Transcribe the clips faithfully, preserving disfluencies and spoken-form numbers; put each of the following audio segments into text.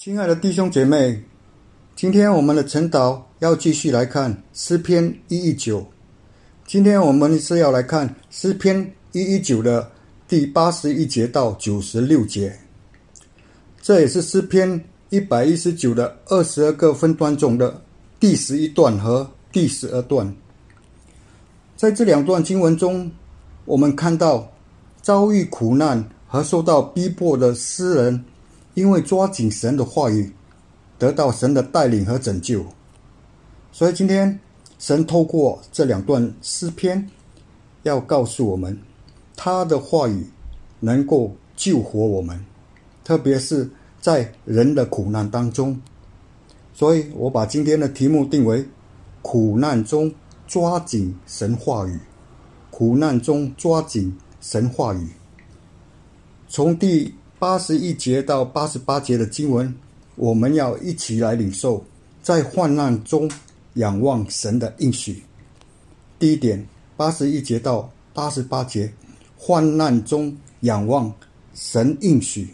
亲爱的弟兄姐妹，今天我们的晨祷要继续来看诗篇一一九。今天我们是要来看诗篇一一九的第八十一节到九十六节。这也是诗篇一百一十九的二十二个分段中的第十一段和第十二段。在这两段经文中，我们看到遭遇苦难和受到逼迫的诗人，因为抓紧神的话语，得到神的带领和拯救。所以今天神透过这两段诗篇，要告诉我们他的话语能够救活我们，特别是在人的苦难当中。所以我把今天的题目定为苦难中抓紧神话语。苦难中抓紧神话语。从第八十一节到八十八节的经文，我们要一起来领受在患难中仰望神的应许。第一点，八十一节到八十八节，患难中仰望神应许。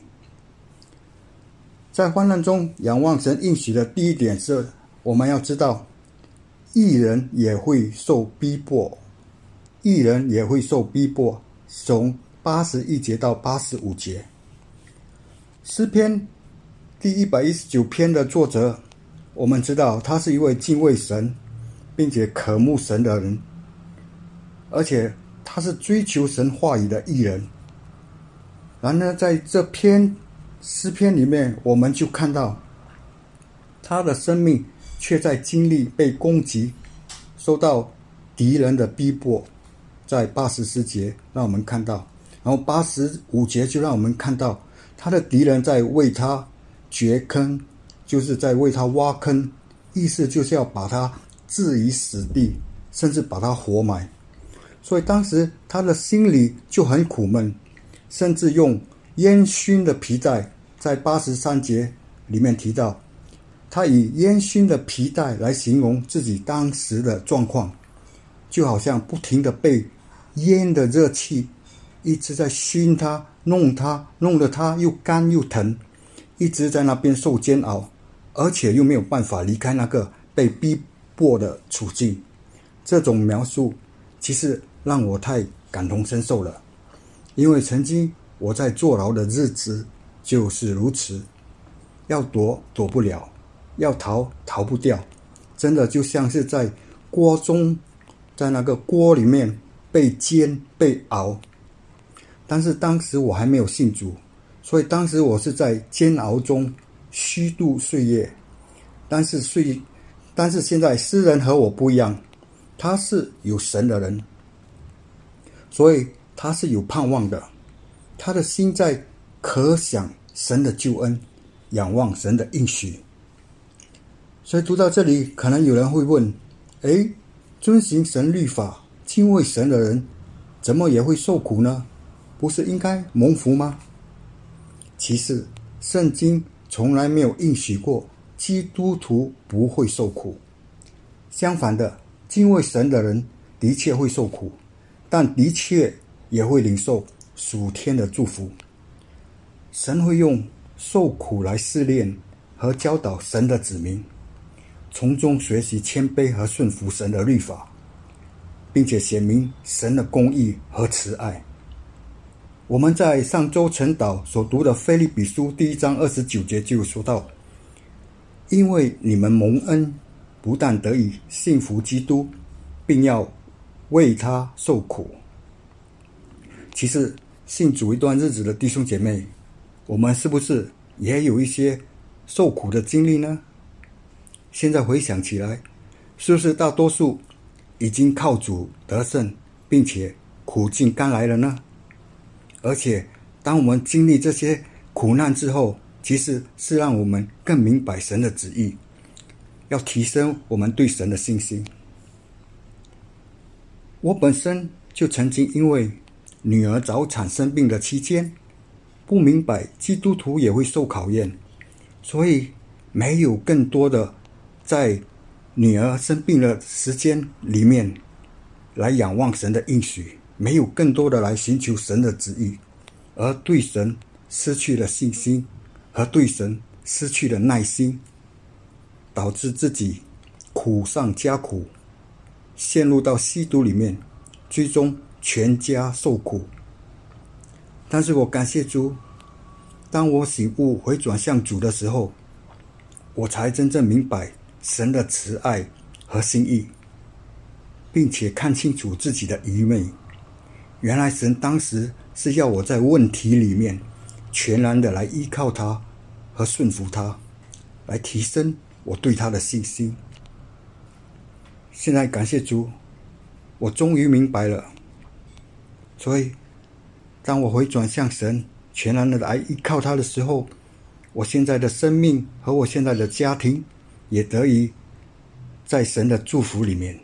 在患难中仰望神应许的第一点是，我们要知道义人也会受逼迫，义人也会受逼迫。从八十一节到八十五节，诗篇第一百一十九篇的作者，我们知道他是一位敬畏神并且渴慕神的人，而且他是追求神话语的义人。然而在这篇诗篇里面，我们就看到他的生命却在经历被攻击，受到敌人的逼迫。在八十四节让我们看到，然后八十五节就让我们看到他的敌人在为他掘坑，就是在为他挖坑，意思就是要把他置于死地，甚至把他活埋。所以当时他的心里就很苦闷，甚至用烟熏的皮带，在八十三节里面提到，他以烟熏的皮带来形容自己当时的状况，就好像不停的被烟的热气一直在熏他，弄他，弄得他又干又疼，一直在那边受煎熬，而且又没有办法离开那个被逼迫的处境。这种描述其实让我太感同身受了，因为曾经我在坐牢的日子就是如此，要躲躲不了，要逃逃不掉，真的就像是在锅中，在那个锅里面被煎被熬。但是当时我还没有信主，所以当时我是在煎熬中虚度岁月。但是岁但是现在诗人和我不一样，他是有神的人，所以他是有盼望的，他的心在可想神的救恩，仰望神的应许。所以读到这里，可能有人会问，诶，遵行神律法敬畏神的人怎么也会受苦呢？不是应该蒙福吗？其实圣经从来没有应许过基督徒不会受苦。相反的，敬畏神的人的确会受苦，但的确也会领受属天的祝福。神会用受苦来试炼和教导神的子民，从中学习谦卑和顺服神的律法，并且显明神的公义和慈爱。我们在上周晨祷所读的腓立比书第一章二十九节就说到，因为你们蒙恩，不但得以信服基督，并要为他受苦。其实信主一段日子的弟兄姐妹，我们是不是也有一些受苦的经历呢？现在回想起来，是不是大多数已经靠主得胜，并且苦尽甘来了呢？而且当我们经历这些苦难之后，其实是让我们更明白神的旨意，要提升我们对神的信心。我本身就曾经因为女儿早产生病的期间，不明白基督徒也会受考验，所以没有更多的在女儿生病的时间里面来仰望神的应许，没有更多的来寻求神的旨意，而对神失去了信心，和对神失去了耐心，导致自己苦上加苦，陷入到吸毒里面，最终全家受苦。但是我感谢主，当我醒悟回转向主的时候，我才真正明白神的慈爱和心意，并且看清楚自己的愚昧。原来神当时是要我在问题里面全然的来依靠他和顺服他，来提升我对他的信心。现在感谢主，我终于明白了。所以当我回转向神，全然的来依靠他的时候，我现在的生命和我现在的家庭也得以在神的祝福里面。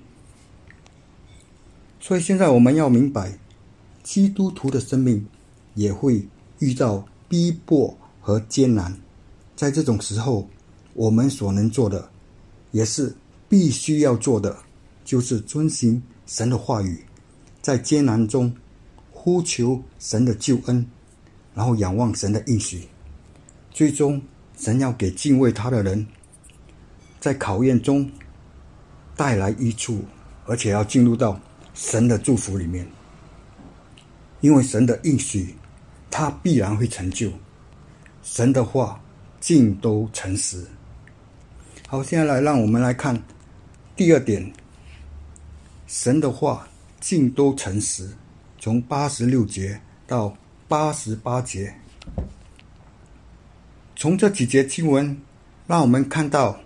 所以现在我们要明白，基督徒的生命也会遇到逼迫和艰难。在这种时候，我们所能做的，也是必须要做的，就是遵行神的话语，在艰难中呼求神的救恩，然后仰望神的应许。最终神要给敬畏他的人在考验中带来益处，而且要进入到神的祝福里面。因为神的应许他必然会成就，神的话尽都诚实。好，现在来让我们来看第二点，神的话尽都诚实，从八十六节到八十八节。从这几节经文让我们看到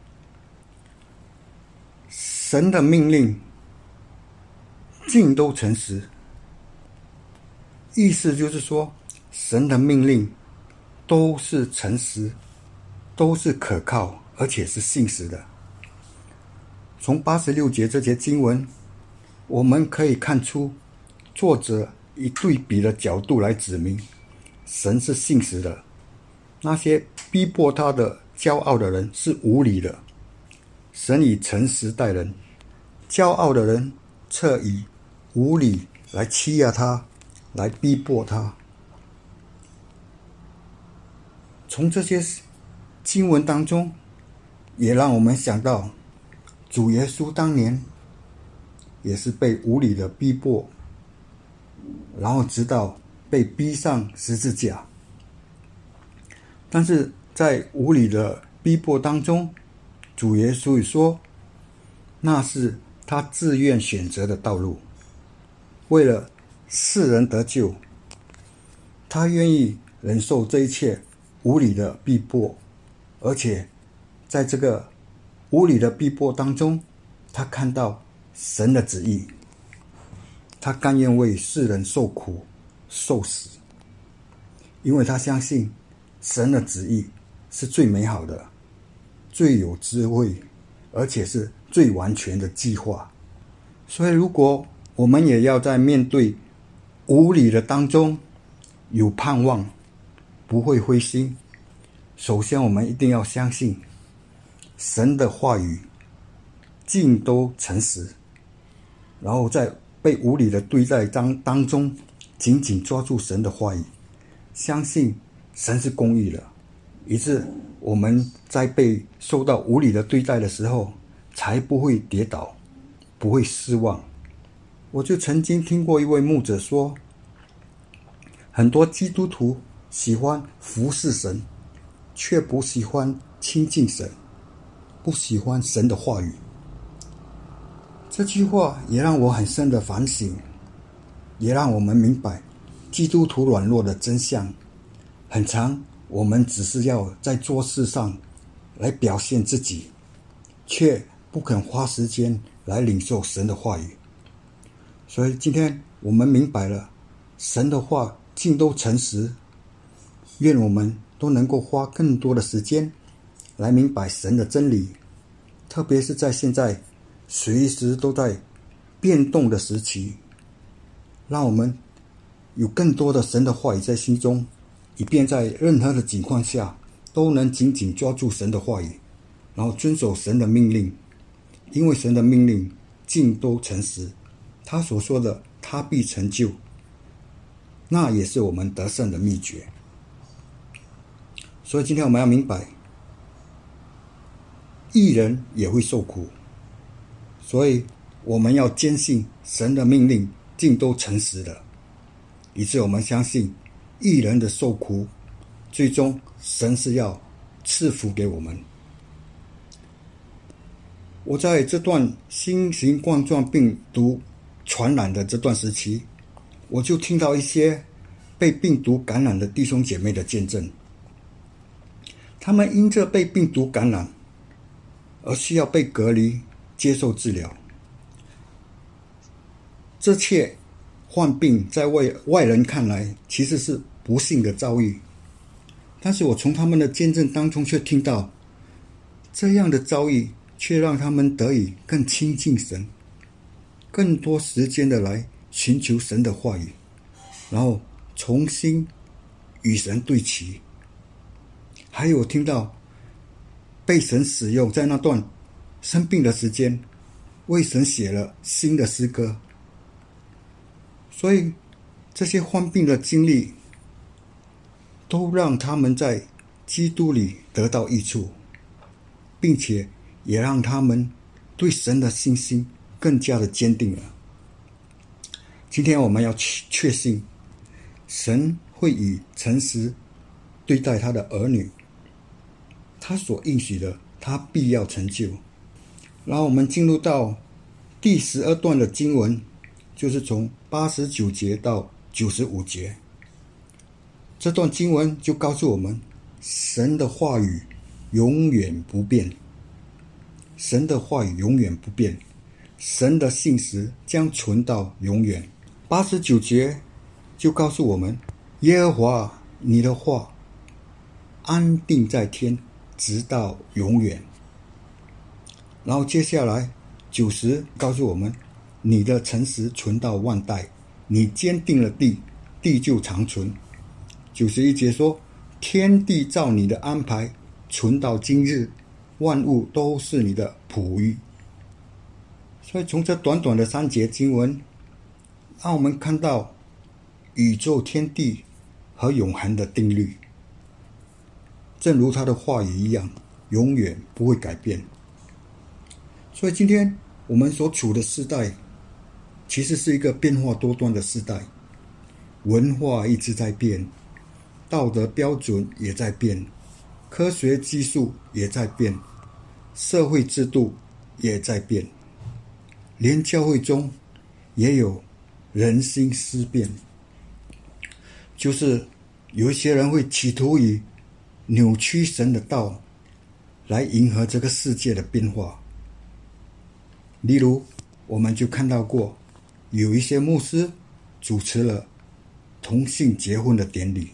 神的命令尽都诚实，意思就是说神的命令都是诚实，都是可靠，而且是信实的。从八十六节这节经文，我们可以看出作者以对比的角度来指明神是信实的，那些逼迫他的骄傲的人是无理的，神以诚实待人；骄傲的人侧以无理来欺压他，来逼迫他。从这些经文当中，也让我们想到主耶稣当年也是被无理的逼迫，然后直到被逼上十字架。但是在无理的逼迫当中，主耶稣也说那是他自愿选择的道路，为了世人得救，他愿意忍受这一切无理的逼迫，而且在这个无理的逼迫当中，他看到神的旨意，他甘愿为世人受苦受死，因为他相信神的旨意是最美好的，最有智慧，而且是最完全的计划。所以如果我们也要在面对无理的当中有盼望，不会灰心，首先我们一定要相信神的话语尽都诚实，然后在被无理的对待当中紧紧抓住神的话语，相信神是公义的，以致我们在被受到无理的对待的时候才不会跌倒，不会失望。我就曾经听过一位牧者说，很多基督徒喜欢服侍神，却不喜欢亲近神，不喜欢神的话语。这句话也让我很深的反省，也让我们明白基督徒软弱的真相。很常我们只是要在做事上来表现自己，却不肯花时间来领受神的话语。所以今天我们明白了神的话尽都诚实，愿我们都能够花更多的时间来明白神的真理，特别是在现在随时都在变动的时期，让我们有更多的神的话语在心中，以便在任何的情况下都能紧紧抓住神的话语，然后遵守神的命令。因为神的命令尽都诚实，他所说的他必成就，那也是我们得胜的秘诀。 所以今天我们要明白，义人也会受苦，所以我们要坚信神的命令尽都诚实的，以致我们相信义人的受苦，最终神是要赐福给我们。我在这段新型冠状病毒传染的这段时期，我就听到一些被病毒感染的弟兄姐妹的见证，他们因着被病毒感染而需要被隔离接受治疗。这切患病在外外人看来其实是不幸的遭遇，但是我从他们的见证当中却听到，这样的遭遇却让他们得以更亲近神，更多时间的来寻求神的话语，然后重新与神对齐。还有听到被神使用，在那段生病的时间为神写了新的诗歌。所以这些患病的经历都让他们在基督里得到益处，并且也让他们对神的信心更加的坚定了。今天我们要确信神会以诚实对待他的儿女，他所应许的他必要成就。然后我们进入到第十二段的经文，就是从八十九节到九十五节。这段经文就告诉我们，神的话语永远不变，神的话语永远不变，神的信实将存到永远。八十九节就告诉我们，耶和华你的话安定在天，直到永远。然后接下来九十告诉我们，你的诚实存到万代，你坚定了地，地就长存。九十一节说，天地照你的安排存到今日，万物都是你的哺育。所以从这短短的三节经文，让我们看到宇宙天地和永恒的定律，正如他的话语一样，永远不会改变。所以今天我们所处的时代其实是一个变化多端的时代，文化一直在变，道德标准也在变，科学技术也在变，社会制度也在变，连教会中也有人心思变，就是有一些人会企图以扭曲神的道来迎合这个世界的变化。例如我们就看到过有一些牧师主持了同性结婚的典礼。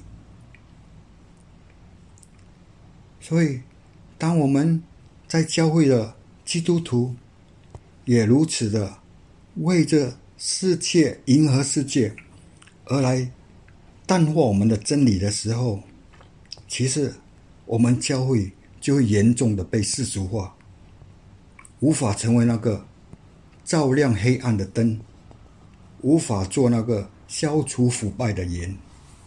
所以当我们在教会的基督徒也如此的为这世界迎合世界而来淡化我们的真理的时候，其实我们教会就会严重的被世俗化，无法成为那个照亮黑暗的灯，无法做那个消除腐败的盐。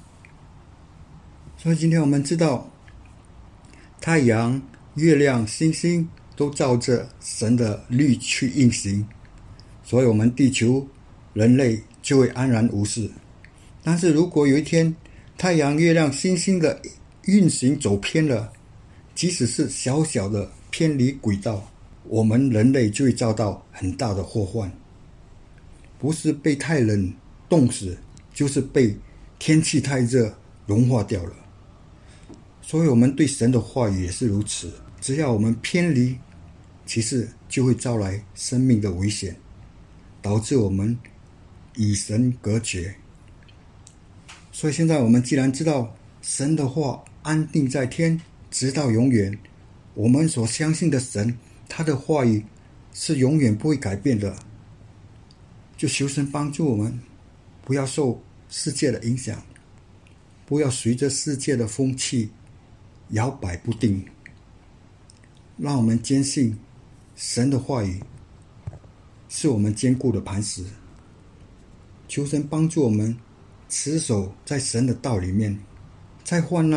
所以今天我们知道，太阳、月亮、星星都照着神的律去运行，所以我们地球人类就会安然无事。但是如果有一天太阳、月亮、星星的运行走偏了，即使是小小的偏离轨道，我们人类就会遭到很大的祸患，不是被太冷冻死，就是被天气太热融化掉了。所以我们对神的话语也是如此，只要我们偏离，其实就会招来生命的危险，导致我们与神隔绝。所以现在我们既然知道神的话安定在天，直到永远，我们所相信的神，他的话语是永远不会改变的，就求神帮助我们不要受世界的影响，不要随着世界的风气摇摆不定，让我们坚信神的话语是我们坚固的磐石。求神帮助我们持守在神的道里面，在患难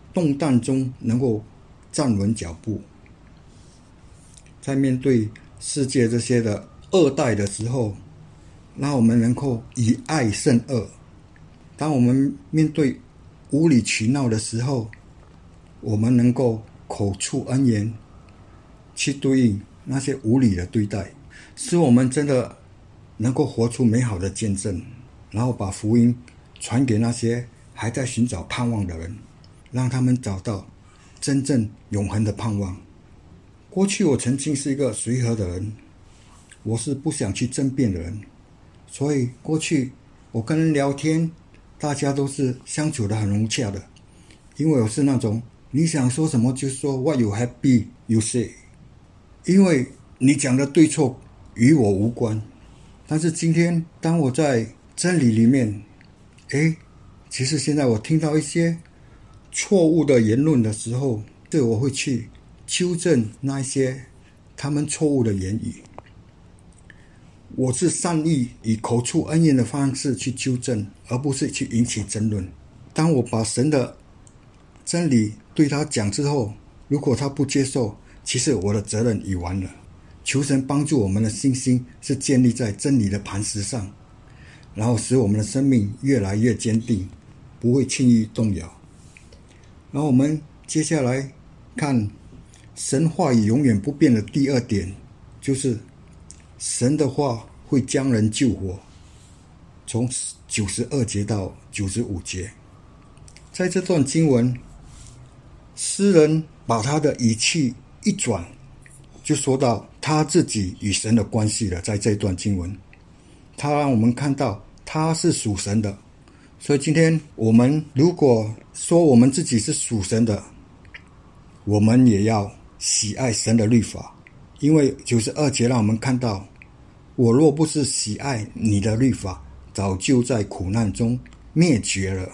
动荡中能够站稳脚步。在面对世界这些的恶待的时候，让我们能够以爱胜恶。当我们面对无理取闹的时候，我们能够口出恩言，去对应那些无理的对待，使我们真的能够活出美好的见证，然后把福音传给那些还在寻找盼望的人，让他们找到真正永恒的盼望。过去我曾经是一个随和的人，我是不想去争辩的人，所以过去我跟人聊天，大家都是相处得很融洽的，因为我是那种你想说什么就说 What you happy you say， 因为你讲的对错与我无关。但是今天当我在真理里面，诶，其实现在我听到一些错误的言论的时候，对，我会去纠正那一些他们错误的言语。我是善意以口出恩言的方式去纠正，而不是去引起争论。当我把神的真理对他讲之后，如果他不接受，其实我的责任已完了。求神帮助我们的信心是建立在真理的磐石上，然后使我们的生命越来越坚定，不会轻易动摇。然后我们接下来看神话语永远不变的第二点，就是神的话会将人救活。从九十二节到九十五节，在这段经文，诗人把他的语气一转，就说到他自己与神的关系了。在这段经文，他让我们看到他是属神的。所以今天我们如果说我们自己是属神的，我们也要喜爱神的律法。因为九十二节让我们看到，我若不是喜爱你的律法，早就在苦难中灭绝了。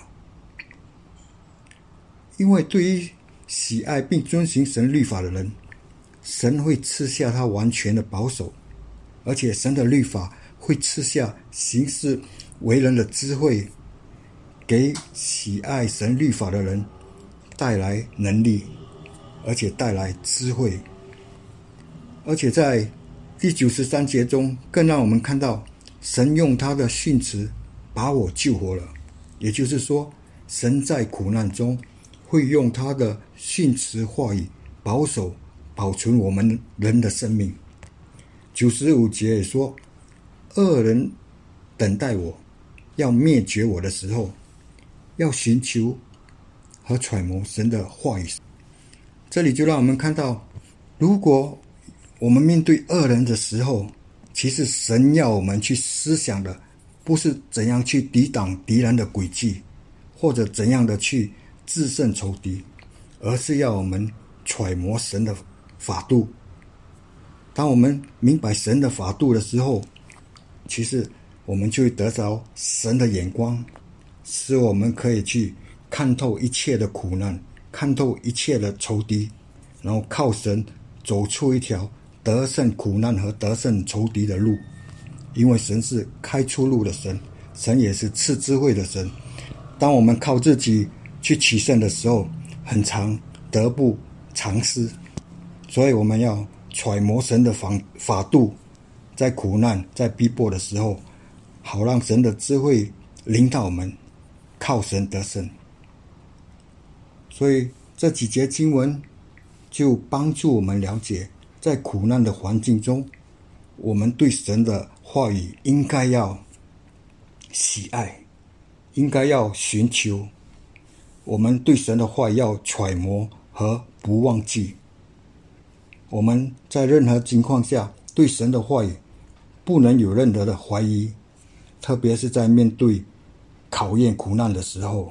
因为对于喜爱并遵行神律法的人，神会赐下他完全的保守，而且神的律法会赐下行事为人的智慧，给喜爱神律法的人带来能力，而且带来智慧。而且在第九十三节中更让我们看到，神用他的训词把我救活了。也就是说，神在苦难中会用他的训词话语保守保存我们人的生命。九十五节也说，恶人等待我要灭绝我的时候，要寻求和揣摩神的话语。这里就让我们看到，如果我们面对恶人的时候，其实神要我们去思想的不是怎样去抵挡敌人的诡计，或者怎样的去制胜仇敌，而是要我们揣摩神的法度。当我们明白神的法度的时候，其实我们就会得着神的眼光，使我们可以去看透一切的苦难，看透一切的仇敌，然后靠神走出一条得胜苦难和得胜仇敌的路。因为神是开出路的神，神也是赐智慧的神。当我们靠自己去取胜的时候，很常得不偿失。所以我们要揣摩神的法法度，在苦难在逼迫的时候，好让神的智慧领导我们，靠神得胜。所以这几节经文就帮助我们了解，在苦难的环境中，我们对神的话语应该要喜爱，应该要寻求，我们对神的话语要揣摩和不忘记。我们在任何情况下对神的话语不能有任何的怀疑，特别是在面对考验苦难的时候。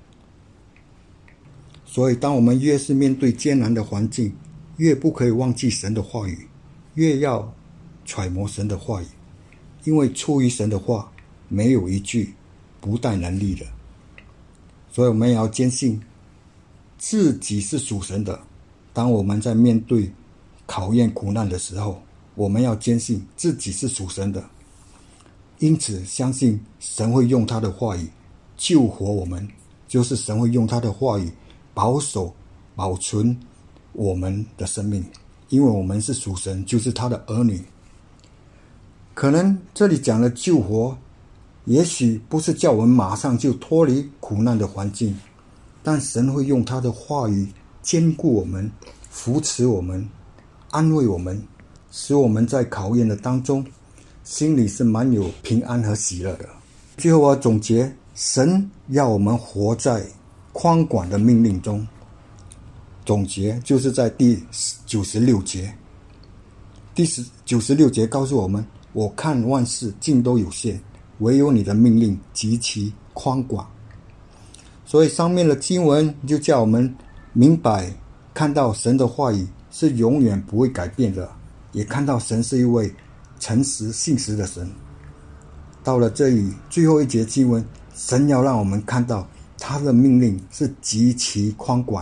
所以当我们越是面对艰难的环境，越不可以忘记神的话语，越要揣摩神的话语。因为出于神的话，没有一句不带能力的。所以我们也要坚信自己是属神的。当我们在面对考验苦难的时候，我们要坚信自己是属神的，因此相信神会用他的话语救活我们，就是神会用他的话语保守保存我们的生命，因为我们是属神，就是他的儿女。可能这里讲的救活，也许不是叫我们马上就脱离苦难的环境，但神会用他的话语坚固我们，扶持我们，安慰我们，使我们在考验的当中心里是蛮有平安和喜乐的。最后我总结，神要我们活在宽广的命令中。总结就是在第九十六节，第九十六节告诉我们，我看万事尽都有限，唯有你的命令极其宽广。所以上面的经文就叫我们明白，看到神的话语是永远不会改变的，也看到神是一位诚实信实的神。到了这里最后一节经文，神要让我们看到他的命令是极其宽广。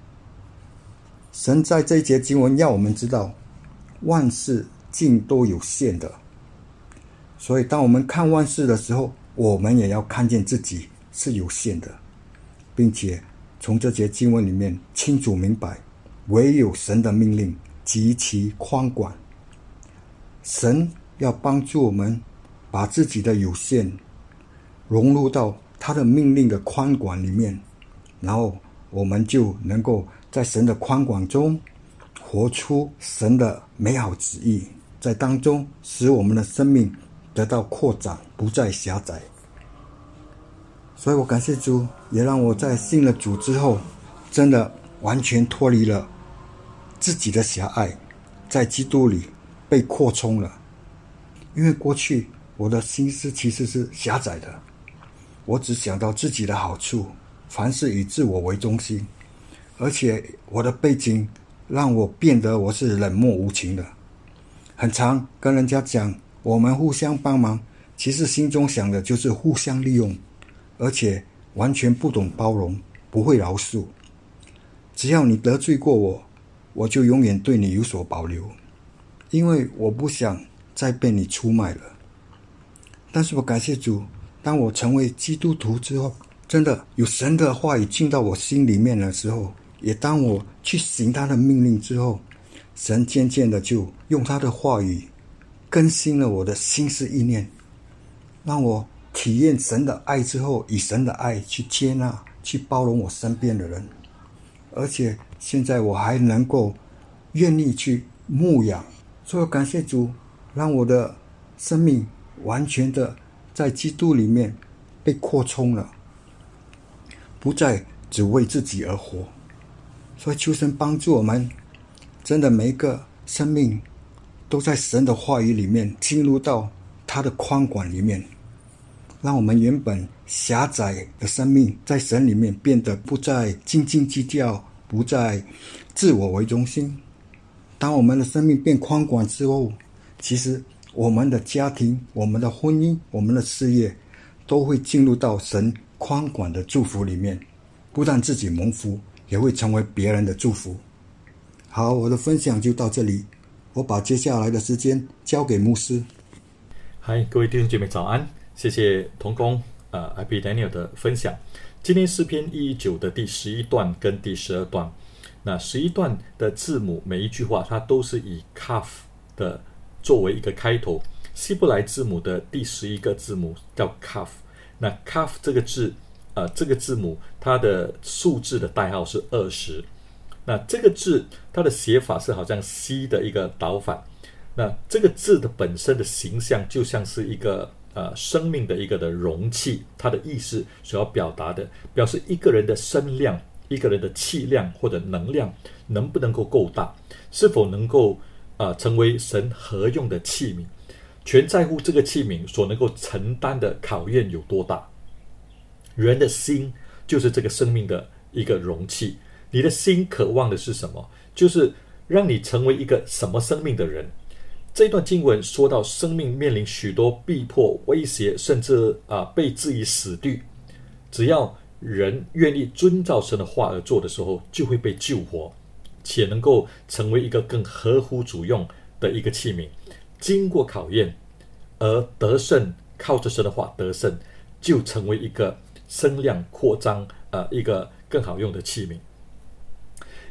神在这一节经文要我们知道，万事尽都有限的。所以当我们看万事的时候，我们也要看见自己是有限的，并且从这节经文里面清楚明白，唯有神的命令极其宽广。神要帮助我们把自己的有限融入到他的命令的宽广里面，然后我们就能够在神的宽广中活出神的美好旨意，在当中使我们的生命得到扩展，不再狭窄。所以我感谢主，也让我在信了主之后，真的完全脱离了自己的狭隘，在基督里被扩充了。因为过去我的心思其实是狭窄的，我只想到自己的好处，凡事以自我为中心，而且我的背景让我变得我是冷漠无情的，很常跟人家讲我们互相帮忙，其实心中想的就是互相利用，而且完全不懂包容，不会饶恕。只要你得罪过我，我就永远对你有所保留，因为我不想再被你出卖了。但是我感谢主，当我成为基督徒之后，真的有神的话语进到我心里面的时候，也当我去行他的命令之后，神渐渐的就用他的话语更新了我的心思意念，让我体验神的爱之后，以神的爱去接纳，去包容我身边的人。而且现在我还能够愿意去牧养，所以我感谢主，让我的生命完全的在基督里面被扩充了，不再只为自己而活。所以求神帮助我们，真的每一个生命都在神的话语里面进入到他的宽广里面，让我们原本狭窄的生命在神里面变得不再斤斤计较，不再自我为中心。当我们的生命变宽广之后，其实我们的家庭、我们的婚姻、我们的事业都会进入到神宽广的祝福里面，不但自己蒙福，也会成为别人的祝福。好，我的分享就到这里，我把接下来的时间交给牧师。 嗨，各位弟兄姐妹早安，谢谢同工呃 I P Daniel 的分享。今天诗篇一一九的第十一段跟第十二段，那十一段的字母每一句话它都是以 Kaf 的作为一个开头，希伯来字母的第十一个字母叫 Kaf。那 Kaf 这个字呃，这个字母它的数字的代号是二十。那这个字它的写法是好像 C 的一个倒反。那这个字的本身的形象就像是一个呃生命的一个的容器，它的意思所要表达的，表示一个人的身量、一个人的气量或者能量能不能够够大，是否能够呃成为神合用的器皿，全在乎这个器皿所能够承担的考验有多大。人的心就是这个生命的一个容器，你的心渴望的是什么？就是让你成为一个什么生命的人。这段经文说到生命面临许多逼迫、威胁，甚至、呃、被置于死地，只要人愿意遵照神的话而做的时候，就会被救活，且能够成为一个更合乎主用的一个器皿。经过考验而得胜，靠着神的话得胜，就成为一个声量扩张、呃、一个更好用的器皿。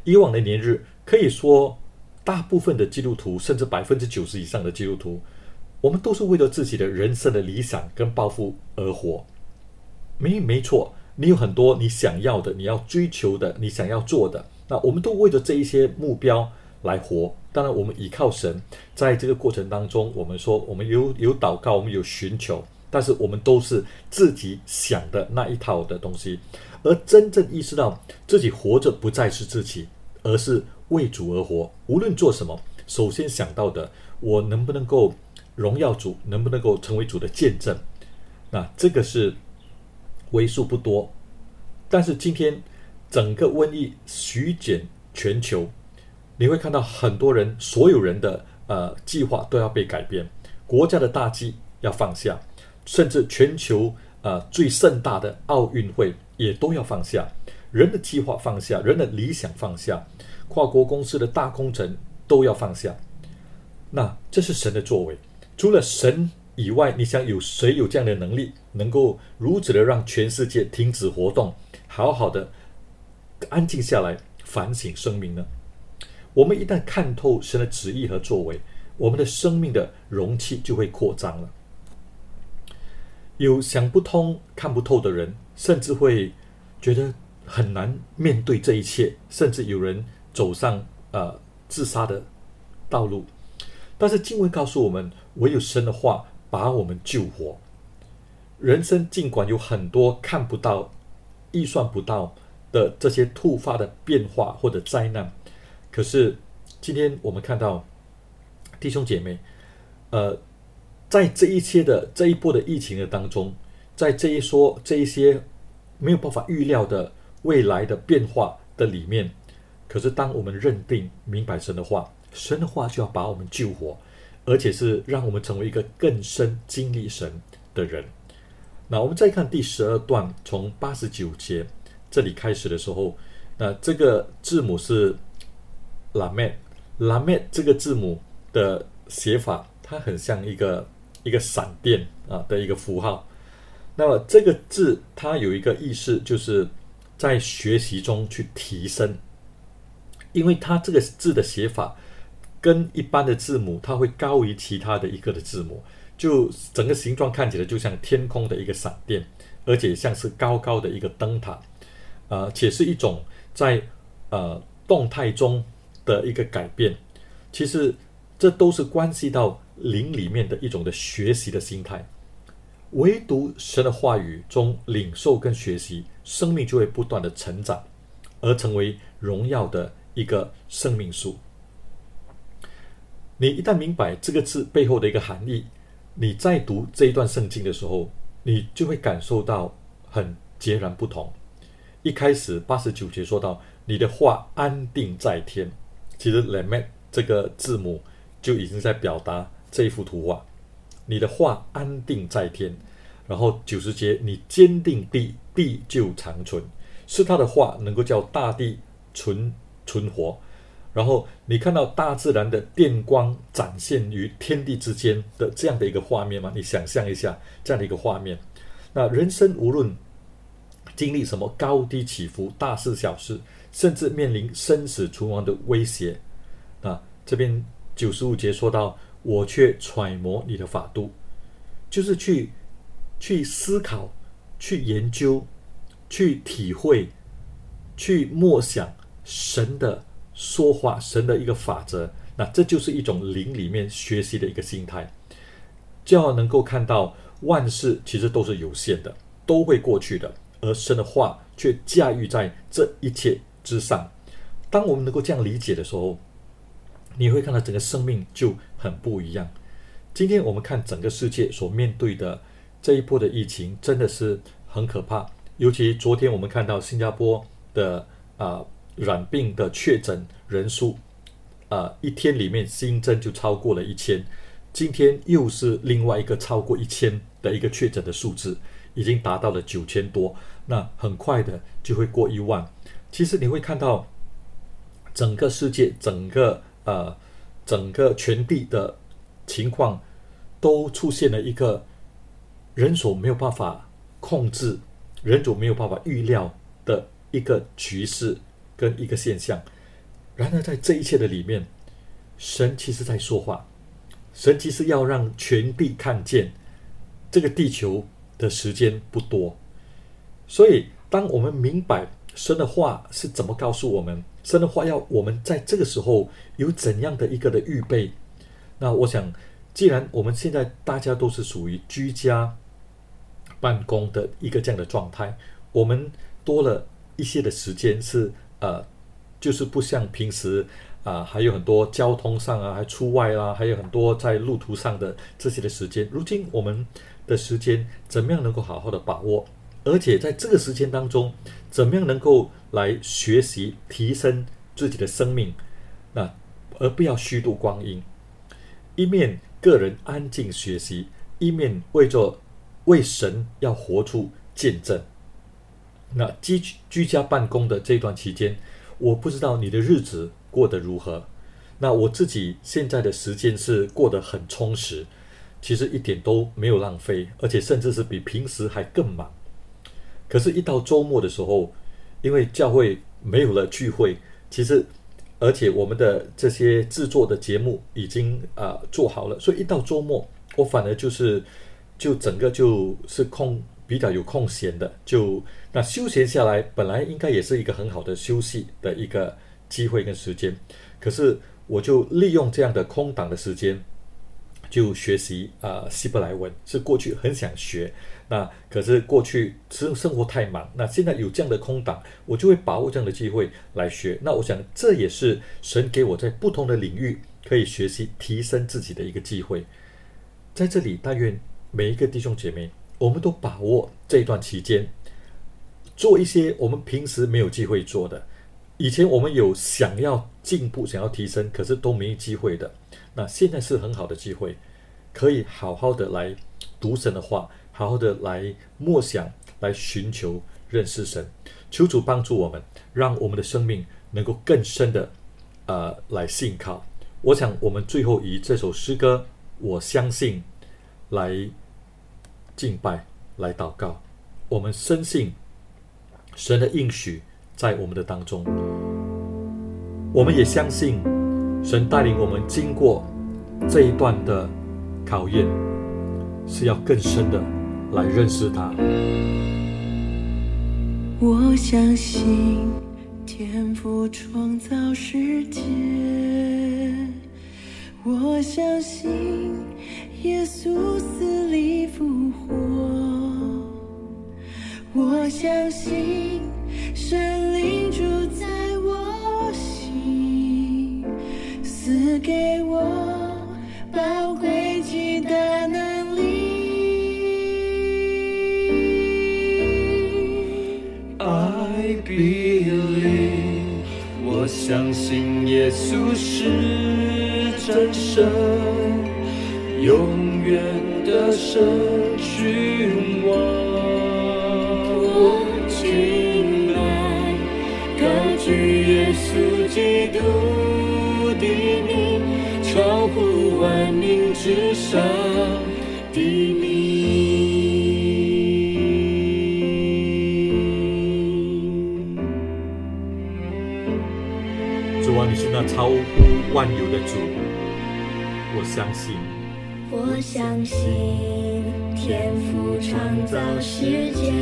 以往的年日，可以说大部分的基督徒，甚至百分之九十以上的基督徒，我们都是为了自己的人生的理想跟抱负而活。没没错，你有很多你想要的，你要追求的，你想要做的，那我们都为了这一些目标来活。当然我们依靠神，在这个过程当中，我们说我们有有祷告，我们有寻求，但是我们都是自己想的那一套的东西。而真正意识到自己活着不再是自己，而是为主而活，无论做什么，首先想到的，我能不能够荣耀主，能不能够成为主的见证。那这个是为数不多。但是今天整个瘟疫席卷全球，你会看到很多人，所有人的呃计划都要被改变，国家的大计要放下，甚至全球呃最盛大的奥运会也都要放下，人的计划放下，人的理想放下，跨国公司的大工程都要放下。那这是神的作为，除了神以外，你想有谁有这样的能力，能够如此的让全世界停止活动，好好的安静下来反省生命呢？我们一旦看透神的旨意和作为，我们的生命的容器就会扩张了。有想不通看不透的人，甚至会觉得很难面对这一切，甚至有人走上呃自杀的道路。但是经文告诉我们，唯有神的话把我们救活。人生尽管有很多看不到、预算不到的这些突发的变化或者灾难，可是今天我们看到弟兄姐妹，呃，在这一切的这一波的疫情的当中，在这一说这一些没有办法预料的未来的变化的里面，可是当我们认定明白神的话，神的话就要把我们救活，而且是让我们成为一个更深经历神的人。那我们再看第十二段，从八十九节这里开始的时候，那这个字母是拉麦，拉麦这个字母的写法，它很像一个一个闪电啊的一个符号。那么这个字它有一个意思，就是在学习中去提升，因为它这个字的写法跟一般的字母，它会高于其他的一个的字母，就整个形状看起来就像天空的一个闪电，而且像是高高的一个灯塔，呃，且是一种在呃动态中的一个改变。其实这都是关系到灵里面的一种的学习的心态。唯独神的话语中领受跟学习，生命就会不断的成长，而成为荣耀的一个生命树。你一旦明白这个字背后的一个含义，你在读这一段圣经的时候，你就会感受到很截然不同。一开始八十九节说到，你的话安定在天，其实 Lamed 这个字母就已经在表达这一幅图画。你的话安定在天，然后九十节，你坚定地，地就长存，是他的话能够叫大地存存活。然后你看到大自然的电光展现于天地之间的这样的一个画面吗？你想象一下这样的一个画面。那人生无论经历什么高低起伏，大事小事，甚至面临生死存亡的威胁，那这边九十五节说到，我却揣摩你的法度，就是去去思考，去研究，去体会，去默想神的说话，神的一个法则。那这就是一种灵里面学习的一个心态，就要能够看到万事其实都是有限的，都会过去的，而神的话却驾驭在这一切之上。当我们能够这样理解的时候，你会看到整个生命就很不一样。今天我们看整个世界所面对的这一波的疫情真的是很可怕，尤其昨天我们看到新加坡的、呃、染病的确诊人数、呃、一天里面新增就超过了一千，今天又是另外一个超过一千的一个确诊的数字，已经达到了九千多，那很快的就会过一万。其实你会看到整个世界整个呃，整个全地的情况都出现了一个人所没有办法控制、人所没有办法预料的一个局势跟一个现象。 然而在这一切的里面，神其实在说话，神其实要让全地看见这个地球的时间不多。所以当我们明白神的话是怎么告诉我们，神的话要我们在这个时候有怎样的一个的预备，那我想既然我们现在大家都是属于居家办公的一个这样的状态，我们多了一些的时间是呃，就是不像平时啊、呃，还有很多交通上啊，还出外啦、啊，还有很多在路途上的这些的时间。如今我们的时间怎么样能够好好的把握？而且在这个时间当中，怎么样能够来学习提升自己的生命，那而不要虚度光阴。一面个人安静学习，一面为着为神要活出见证。那居居家办公的这段期间，我不知道你的日子过得如何。那我自己现在的时间是过得很充实，其实一点都没有浪费，而且甚至是比平时还更忙。可是一到周末的时候，因为教会没有了聚会，其实而且我们的这些制作的节目已经啊、呃、做好了，所以一到周末，我反而就是就整个就是空比较有空闲的，就那休闲下来，本来应该也是一个很好的休息的一个机会跟时间，可是我就利用这样的空档的时间，就学习啊、呃、希伯来文，是过去很想学。那可是过去生生活太忙，那现在有这样的空档，我就会把握这样的机会来学。那我想这也是神给我在不同的领域可以学习提升自己的一个机会。在这里，但愿每一个弟兄姐妹，我们都把握这一段期间，做一些我们平时没有机会做的，以前我们有想要进步、想要提升，可是都没机会的。那现在是很好的机会，可以好好的来读神的话，好好的来默想，来寻求认识神。求主帮助我们，让我们的生命能够更深的呃来信靠。我想我们最后以这首诗歌我相信来敬拜，来祷告。我们深信神的应许在我们的当中，我们也相信神带领我们经过这一段的考验，是要更深的来认识他。 我相信天父创造世界，我相信耶稣死里复活，我相信神灵住在我心，赐给我宝贵极大能力。 I believe， 我相信耶稣是真神，永远的神君王。我敬拜高举耶稣基督的名，超乎万民之上的名。 主啊，你是那超乎万有的主，我相信。 我相信天父创造世界，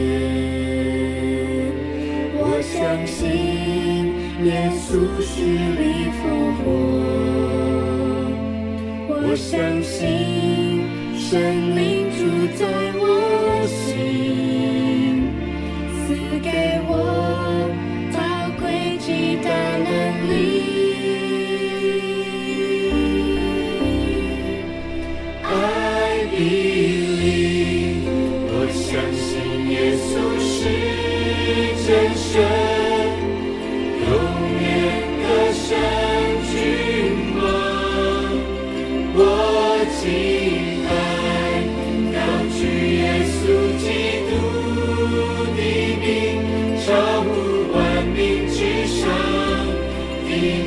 我相信耶稣死里复活，我相信神灵住在我心，赐给我宝贵极大能力。 我相信耶稣是真神，永远的神君王。我敬拜高举耶稣基督的名，超乎万民之上的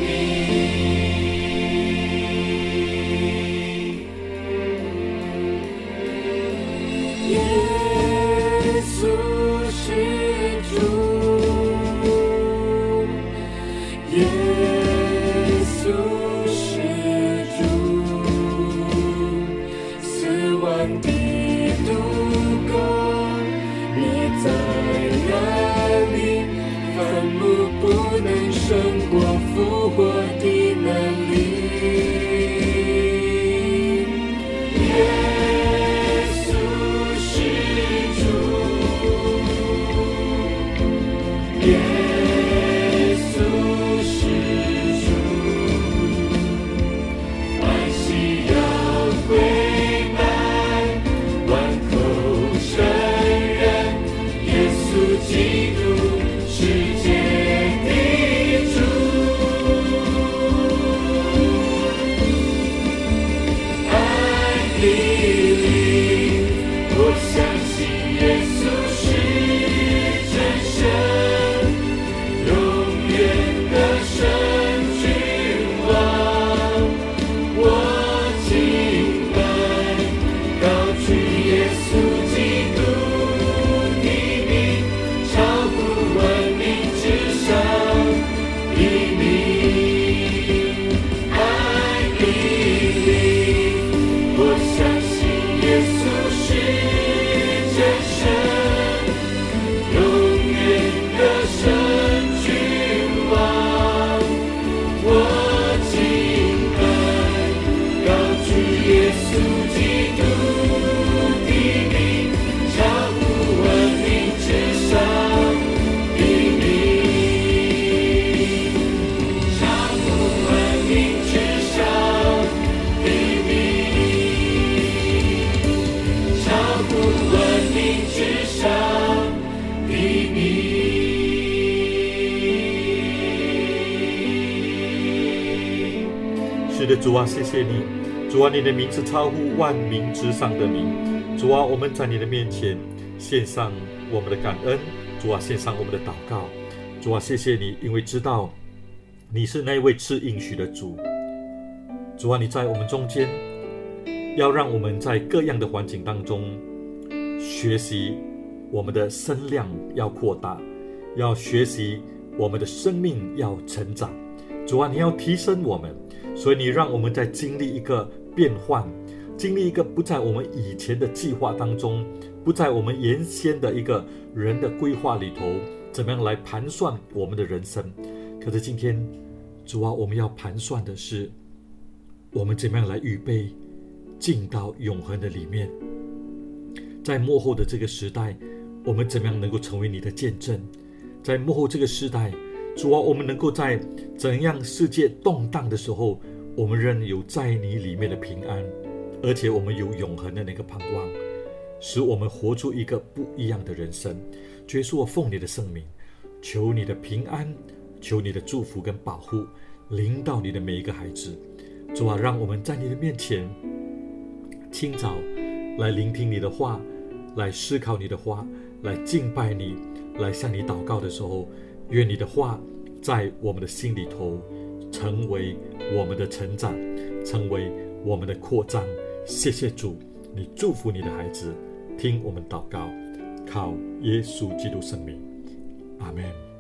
是的，主啊，谢谢你，主啊，你的名是超乎万名之上的名。主啊，我们在你的面前献上我们的感恩，主啊，献上我们的祷告。主啊，谢谢你，因为知道你是那位赐应许的主。主啊，你在我们中间，要让我们在各样的环境当中学习我们的身量要扩大，要学习我们的生命要成长。主啊，你要提升我们，所以你让我们在经历一个变换，经历一个不在我们以前的计划当中，不在我们原先的一个人的规划里头，怎么样来盘算我们的人生。可是今天主啊，我们要盘算的是我们怎么样来预备进到永恒的里面。在末后的这个时代，我们怎么样能够成为你的见证。在末后这个时代，主啊，我们能够在怎样世界动荡的时候，我们仍有在你里面的平安，而且我们有永恒的那个盼望，使我们活出一个不一样的人生。主耶稣，我奉你的圣名，求你的平安，求你的祝福跟保护临到你的每一个孩子。主啊，让我们在你的面前清早来聆听你的话，来思考你的话，来敬拜你，来向你祷告的时候，愿你的话在我们的心里头成为我们的成长，成为我们的扩张。谢谢主，你祝福你的孩子，听我们祷告，靠耶稣基督圣名，阿们。